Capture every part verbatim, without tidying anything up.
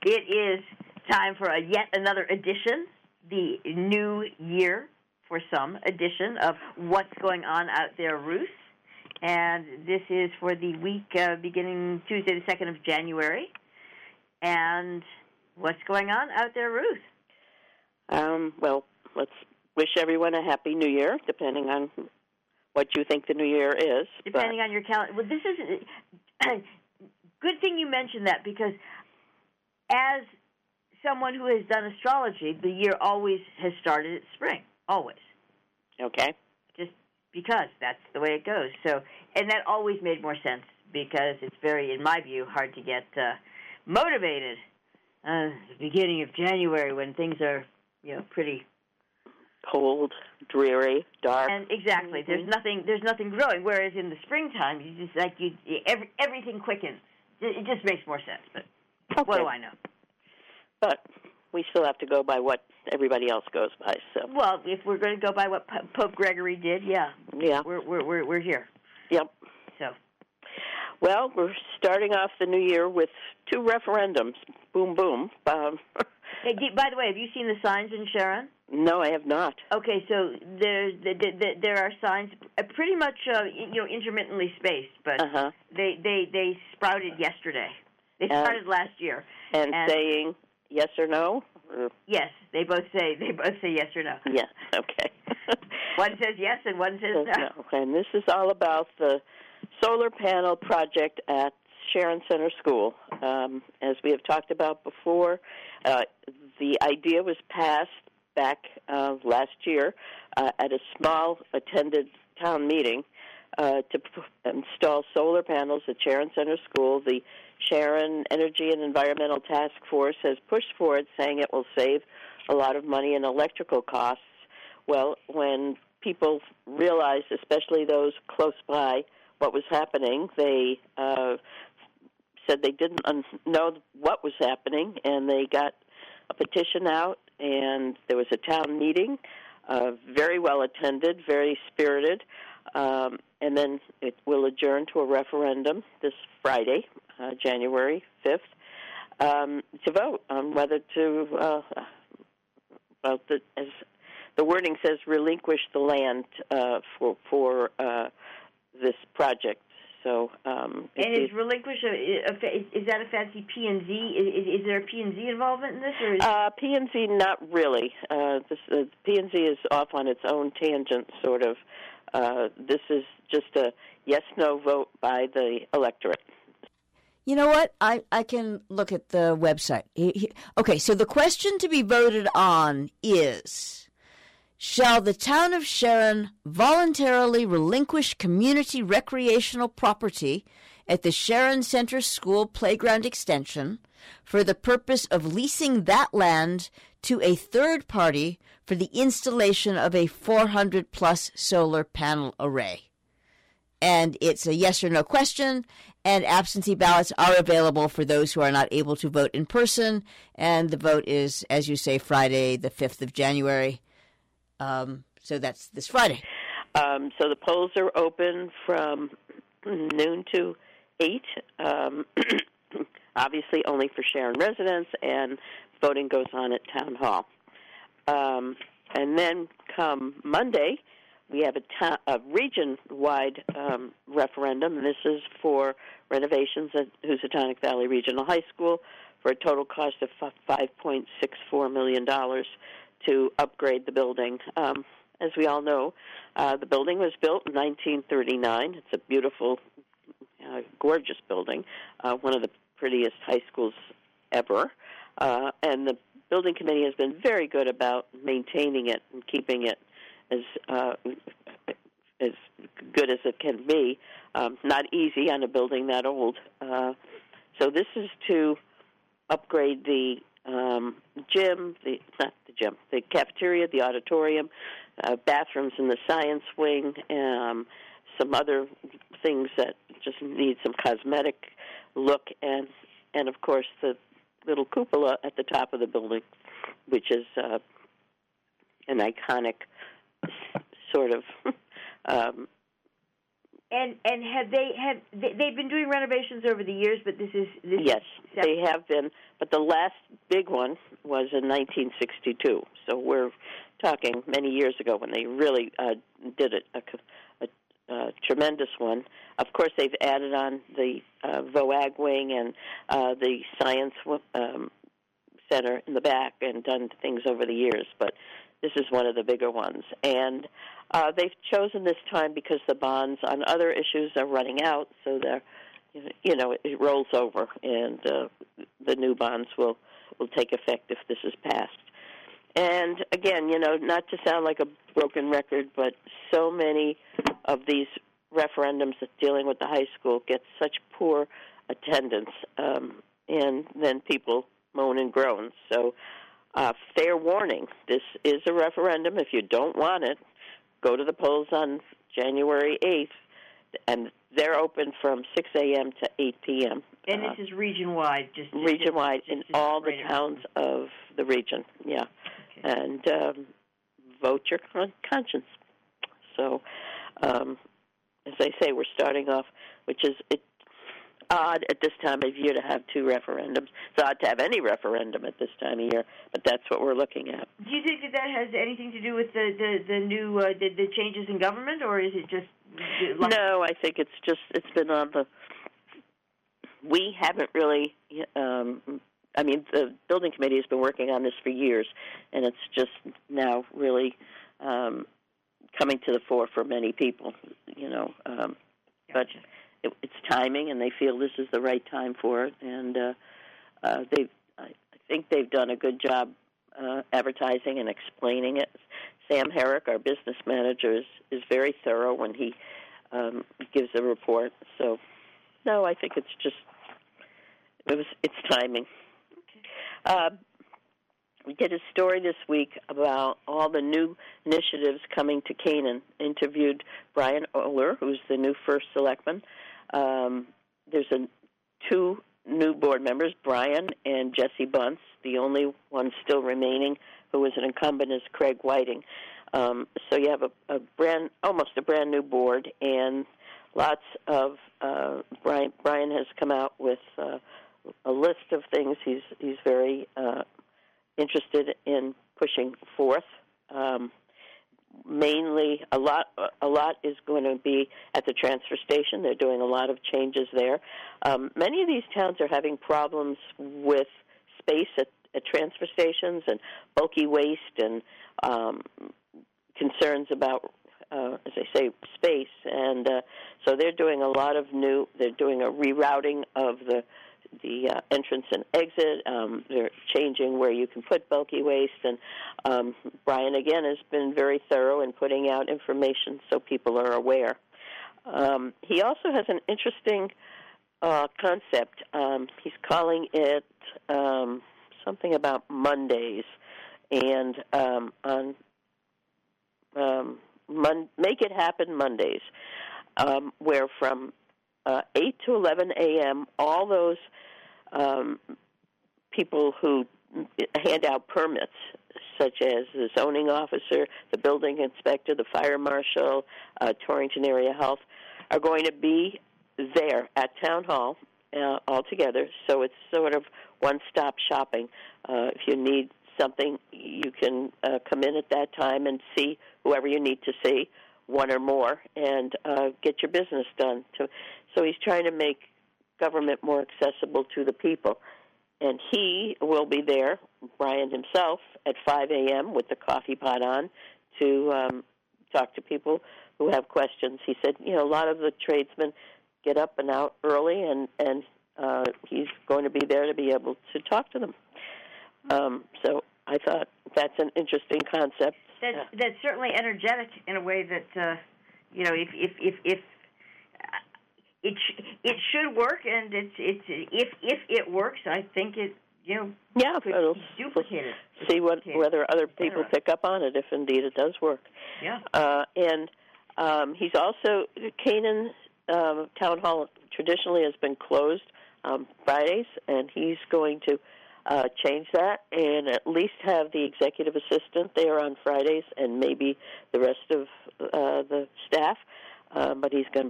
It is time for a yet another edition, the new year for some edition of What's Going On Out There, Ruth. And this is for the week uh, beginning Tuesday, the second of January. And what's going on out there, Ruth? Um, well, let's wish everyone a happy New Year, depending on what you think the New Year is. Depending on your calendar. Well, this is a good thing you mentioned that, because as someone who has done astrology, the year always has started at spring, always. Okay. Just because that's the way it goes. So, and that always made more sense, because it's very, in my view, hard to get uh, motivated uh, at the beginning of January when things are, you know, pretty cold, dreary, dark. And exactly, mm-hmm. there's nothing, there's nothing growing. Whereas in the springtime, you just like you, every, everything quickens. It just makes more sense. But okay. What do I know? But we still have to go by what everybody else goes by. So, well, if we're going to go by what Pope Gregory did, yeah, yeah, we're we're we're, we're here. Yep. So, well, we're starting off the new year with two referendums. Boom, boom. Um, hey, by the way, have you seen the signs in Sharon? No, I have not. Okay, so there's the, the, the, there are signs, uh, pretty much uh, you know intermittently spaced, but uh-huh. they, they they sprouted yesterday. They started um, last year, and, and saying yes or no. Or? Yes, they both say they both say yes or no. Yes, okay. One says yes and one says no. no. And this is all about the solar panel project at Sharon Center School. Um, as we have talked about before, uh, the idea was passed back uh, last year uh, at a small attended town meeting uh, to p- install solar panels at Sharon Center School. The Sharon Energy and Environmental Task Force has pushed forward, saying it will save a lot of money in electrical costs. Well, when people realized, especially those close by, what was happening, they uh, said they didn't un- know what was happening, and they got a petition out, and there was a town meeting, uh, very well attended, very spirited, um, and then it will adjourn to a referendum this Friday, uh, January fifth, um, to vote on whether to, uh, well, the, as the wording says, relinquish the land uh, for for uh, this project. So, um, and is relinquish a, a, is that a fancy P and Z? Is, is there a P and Z involvement in this, or is uh, P and Z? Not really. Uh, this, uh, P and Z is off on its own tangent, sort of. Uh, this is just a yes/no vote by the electorate. You know what? I, I can look at the website. He, he, okay, so the question to be voted on is: shall the town of Sharon voluntarily relinquish community recreational property at the Sharon Center School Playground Extension for the purpose of leasing that land to a third party for the installation of a four hundred plus solar panel array? And it's a yes or no question, and absentee ballots are available for those who are not able to vote in person, and the vote is, as you say, Friday, the fifth of January. Um, so that's this Friday. Um, so the polls are open from noon to eight, um, obviously only for Sharon residents, and voting goes on at Town Hall. Um, and then come Monday, we have a, ta- a region-wide um, referendum, and this is for renovations at Housatonic Valley Regional High School for a total cost of five point six four million dollars to upgrade the building. Um, as we all know, uh, the building was built in nineteen thirty-nine. It's a beautiful, uh, gorgeous building, uh, one of the prettiest high schools ever, uh, and the building committee has been very good about maintaining it and keeping it as uh, as good as it can be. Um, not easy on a building that old. Uh, so this is to upgrade the um, gym, the not the gym, the cafeteria, the auditorium, uh, bathrooms in the science wing, um, some other things that just need some cosmetic look, and and of course the little cupola at the top of the building, which is uh, an iconic sort of um, And and have they have they, they've been doing renovations over the years, but this is this yes, is they have been. But the last big one was in nineteen sixty-two. So we're talking many years ago when they really uh, did it, a, a, a tremendous one. Of course, they've added on the uh, VOAG wing and uh, the science um, center in the back and done things over the years. But this is one of the bigger ones. And uh, they've chosen this time because the bonds on other issues are running out, so they're, you know, it rolls over, and uh, the new bonds will, will take effect if this is passed. And, again, you know, not to sound like a broken record, but so many of these referendums that dealing with the high school get such poor attendance, um, and then people moan and groan. So uh, fair warning, this is a referendum. If you don't want it, go to the polls on January eighth, and they're open from six a.m. to eight p.m. And this uh, is region-wide? Just, just Region-wide just, in just all right the towns of the region, yeah. Okay. And um, vote your con- conscience. So, um, as I say, we're starting off, which is it, odd at this time of year to have two referendums. It's odd to have any referendum at this time of year, but that's what we're looking at. Do you think that that has anything to do with the, the, the new uh, the, the changes in government, or is it just... Like- no, I think it's just, it's been on the... We haven't really... Um, I mean, the building committee has been working on this for years, and it's just now really um, coming to the fore for many people, you know. Um, gotcha. But it, it's timing, and they feel this is the right time for it, and uh, uh, they, I, I think they've done a good job uh, advertising and explaining it. Sam Herrick, our business manager, is, is very thorough when he um, gives a report. So, no, I think it's just it was it's timing. Uh, we did a story this week about all the new initiatives coming to Canaan. Interviewed Brian Oler, who's the new first selectman. Um, there's a, two new board members, Brian and Jesse Bunce. The only one still remaining who is an incumbent is Craig Whiting. Um, so you have a, a brand, almost a brand new board, and lots of uh, Brian. Brian has come out with Uh, a list of things he's he's very uh, interested in pushing forth. Um, mainly, a lot a lot is going to be at the transfer station. They're doing a lot of changes there. Um, many of these towns are having problems with space at, at transfer stations and bulky waste and um, concerns about, uh, as I say, space. And uh, so they're doing a lot of new. They're doing a rerouting of the the uh, entrance and exit. Um, they're changing where you can put bulky waste. And um, Brian, again, has been very thorough in putting out information so people are aware. Um, he also has an interesting uh, concept. Um, he's calling it um, something about Mondays. And um, on um, Mon- Make It Happen Mondays, um, where from Uh, eight to eleven a.m., all those um, people who hand out permits, such as the zoning officer, the building inspector, the fire marshal, uh, Torrington Area Health, are going to be there at Town Hall uh, all together. So it's sort of one-stop shopping. Uh, if you need something, you can uh, come in at that time and see whoever you need to see, one or more, and uh, get your business done. To, so he's trying to make government more accessible to the people. And he will be there, Brian himself, at five a.m. with the coffee pot on to um, talk to people who have questions. He said, you know, a lot of the tradesmen get up and out early, and, and uh, he's going to be there to be able to talk to them. Um, so I thought that's an interesting concept. That's, that's certainly energetic in a way that, uh, you know, if if if, if uh, it sh- it should work, and it's it's if if it works, I think it you know yeah, could it'll be duplicated. See what whether other people pick up on it if indeed it does work. Yeah, uh, and um, he's also Canaan um, Town Hall traditionally has been closed um, Fridays, and he's going to. Uh, change that and at least have the executive assistant there on Fridays and maybe the rest of uh, the staff. Uh, but he's going to be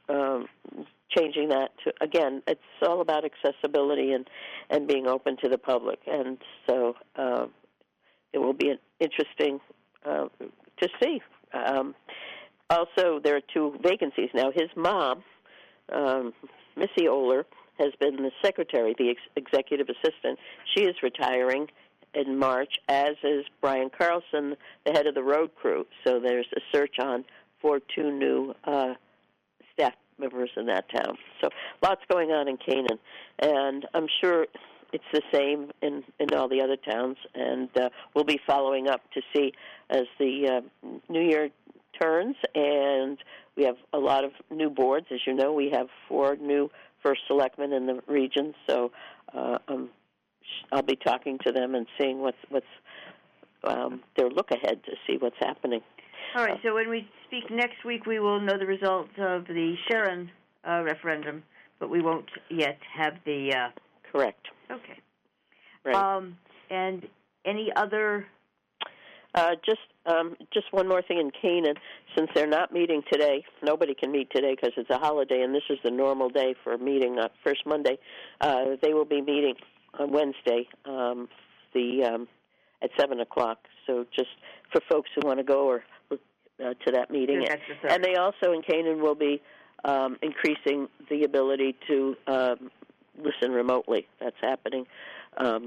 um, changing that to, again, it's all about accessibility and, and being open to the public. And so uh, it will be interesting uh, to see. Um, also, there are two vacancies. Now, his mom, um, Missy Oler, has been the secretary, the ex- executive assistant. She is retiring in March, as is Brian Carlson, the head of the road crew. So there's a search on for two new uh, staff members in that town. So lots going on in Canaan. And I'm sure it's the same in, in all the other towns. And uh, we'll be following up to see as the uh, new year turns. And we have a lot of new boards. As you know, we have four new first selectmen in the region. So uh, um, I'll be talking to them and seeing what's, what's um, their look ahead to see what's happening. All right, so when we speak next week, we will know the results of the Sharon uh, referendum, but we won't yet have the... Uh... Correct. Okay. Right. Um, and any other... Uh, just um, just one more thing in Canaan. Since they're not meeting today, nobody can meet today because it's a holiday, and this is the normal day for a meeting, uh, first Monday. Uh, they will be meeting on Wednesday, um, the um, at seven o'clock. So just for folks who want to go or uh, to that meeting. That's the and they also in Canaan will be um, increasing the ability to um, listen remotely. That's happening um,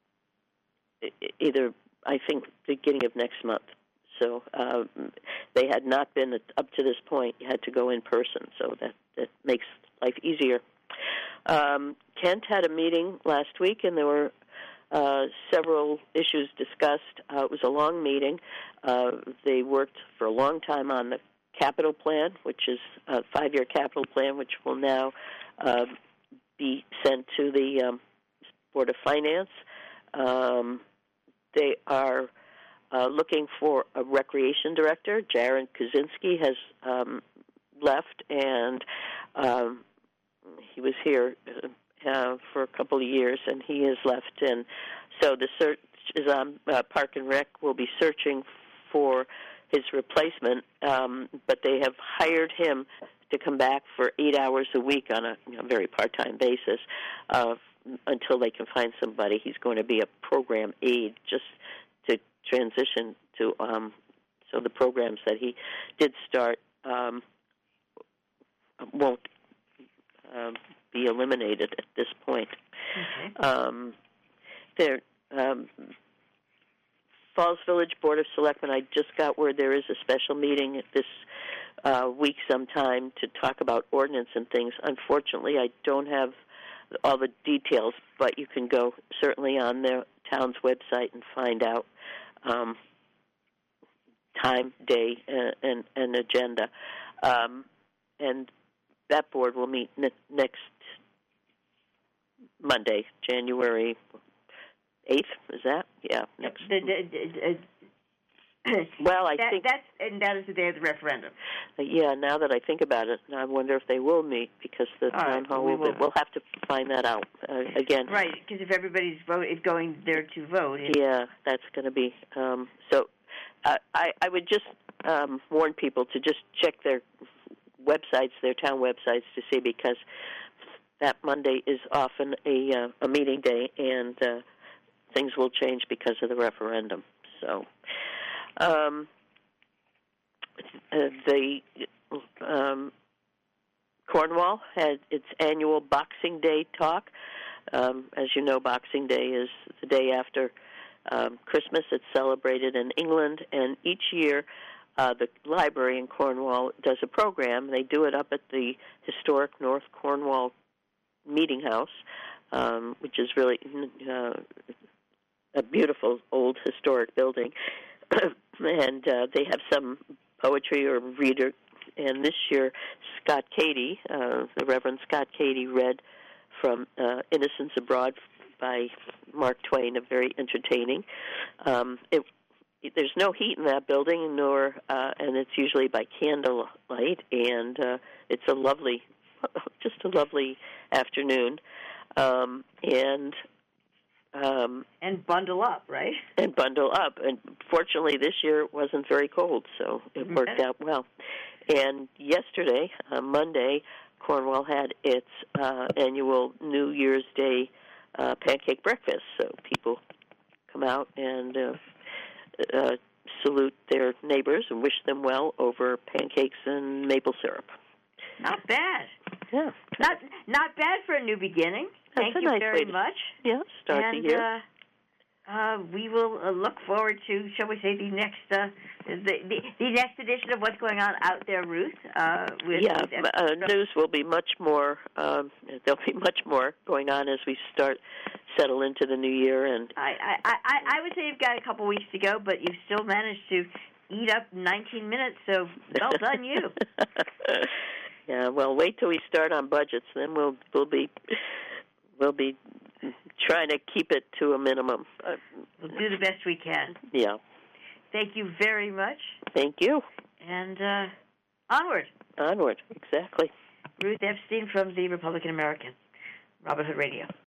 either, I think, beginning of next month. So um, they had not been, up to this point, you had to go in person, so that, that makes life easier. Um, Kent had a meeting last week, and there were uh, several issues discussed. Uh, it was a long meeting. Uh, they worked for a long time on the capital plan, which is a five-year capital plan, which will now uh, be sent to the um, Board of Finance. Um, they are uh, looking for a recreation director. Jaron Kaczynski has um, left, and um, he was here uh, for a couple of years, and he has left. And so the search is on. Uh, Park and Rec will be searching for his replacement, um, but they have hired him to come back for eight hours a week on a you know, very part-time basis uh, until they can find somebody. He's going to be a program aide just to transition to um, so the programs that he did start um, won't um, be eliminated at this point. Okay. Um, there, um, Falls Village Board of Selectmen, I just got word there is a special meeting this uh, week sometime to talk about ordinance and things. Unfortunately, I don't have all the details, but you can go certainly on the town's website and find out um, time, day, and, and, and agenda. Um, and that board will meet ne- next Monday, January eighth, is that? Yeah, next. The, the, the, uh, well, I that, think that's and that is the day of the referendum. Uh, yeah, now that I think about it, I wonder if they will meet because the All town right, hall we will. will. Be, we'll have to find that out uh, again. Right, because if everybody's vote is going there to vote, it, Yeah, that's going to be um, so. Uh, I I would just um, warn people to just check their websites, their town websites, to see because that Monday is often a uh, a meeting day and. Uh, Things will change because of the referendum. So, um, uh, the um, Cornwall had its annual Boxing Day talk. Um, as you know, Boxing Day is the day after um, Christmas. It's celebrated in England, and each year uh, the library in Cornwall does a program. They do it up at the historic North Cornwall Meeting House, um, which is really uh, a beautiful old historic building, and uh, they have some poetry or reader. And this year, Scott Cady, uh, the Reverend Scott Cady, read from uh, Innocents Abroad by Mark Twain, a very entertaining. Um, it, there's no heat in that building, nor uh, and it's usually by candlelight, and uh, it's a lovely, just a lovely afternoon, um, and. Um, and bundle up, right? And bundle up. And fortunately, this year it wasn't very cold, so it worked out well. And yesterday, uh, Monday, Cornwall had its uh, annual New Year's Day uh, pancake breakfast. So people come out and uh, uh, salute their neighbors and wish them well over pancakes and maple syrup. Not bad. Yeah. Not not bad for a new beginning. That's Thank a you nice very way to, much. Yeah, start and, the year. Uh, uh, we will uh, look forward to, shall we say, the next uh, the, the the next edition of What's Going On Out There, Ruth. Uh, with, yeah, with uh, news will be much more. Um, there'll be much more going on as we start settle into the new year. And I, I, I, I would say you've got a couple weeks to go, but you've still managed to eat up nineteen minutes. So well done, you. Yeah, well, wait till we start on budgets, then we'll we'll be we'll be trying to keep it to a minimum. Uh, We'll do the best we can. Yeah. Thank you very much. Thank you. And uh, onward. Onward, exactly. Ruth Epstein from the Republican American, Robin Hood Radio.